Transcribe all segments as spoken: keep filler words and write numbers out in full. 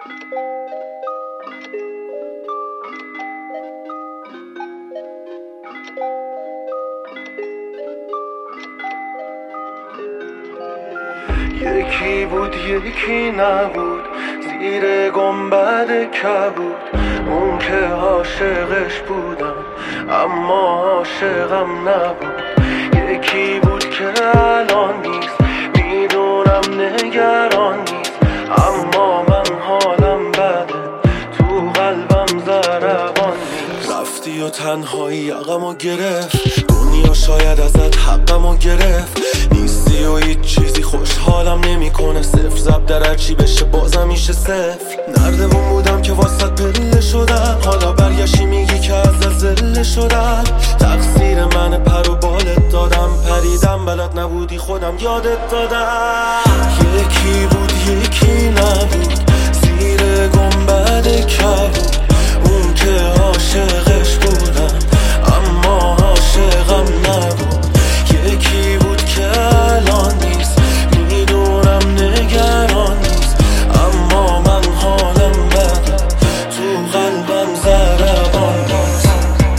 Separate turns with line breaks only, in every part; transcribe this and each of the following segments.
یکی بود یکی نبود، زیر گنبد کبود. اون که عاشقش بودم اما عاشقم نبود. یکی بود که الان نیست، میدونم نگران نیست، اما من حالم بده، تو قلبم ضربان نیست. رفتی و تنهایی یقمو گرفت، دنیا شاید ازت حقمو گرفت. نیستی و هیچ چیزی خوشحالم نمیکنه، صفر زب در هرچی بشه بازم میشه صفر. نردبون بودم که واسط پله شدم، حالا برگشتی میگی که ازت زله شدم. تقصیر من پر و بالت دادم، پریدم بلد نبودی خودم یادت دادم. یکی بود یکی نبود، زیر گنبد کبود. اون که عاشقش بودم اما عاشقم نبود. یکی بود که الان نیست، میدونم نگران نیست، اما من حالم بده، تو قلبم ضربان نیست.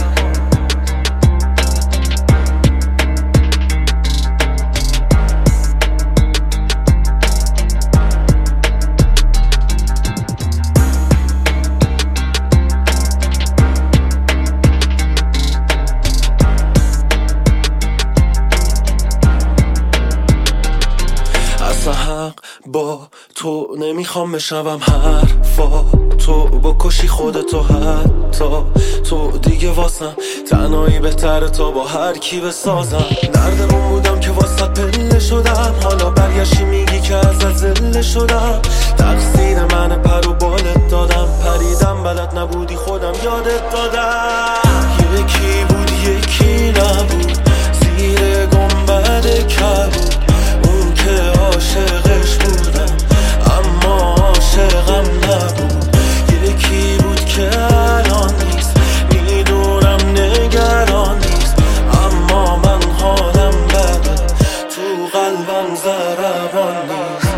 حق با تو نمیخوام بشنوم حرفا تو، بکشی خودتو حتی تو دیگه واسم تنهایی بهتره تا با هر کی بسازم. نردمون بودم که واسط پله شدم، حالا برگشتی میگی که ازت زله شدم. تقصیر من پر و بالت دادم، پریدم بلد نبودی خودم یادت دادم. یکی بود یکی نبود، زیر گنبد کبود. اون که عاشقش بودم اما عاشقم نبود. یکی بود که الان نیست، میدونم نگران نیست، اما من حالم بده، تو قلبم ضربان نیست.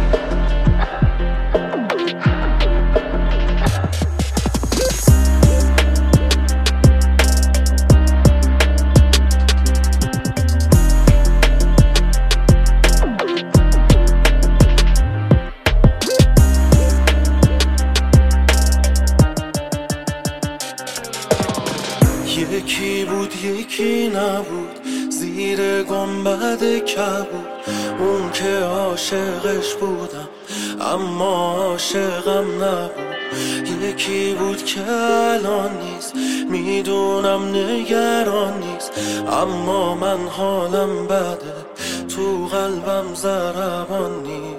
یکی بود یکی نبود، زیر گنبد کبود. اون که عاشقش بودم اما عاشقم نبود. یکی بود که الان نیست، میدونم نگران نیست، اما من حالم بده، تو قلبم ضربان نیست.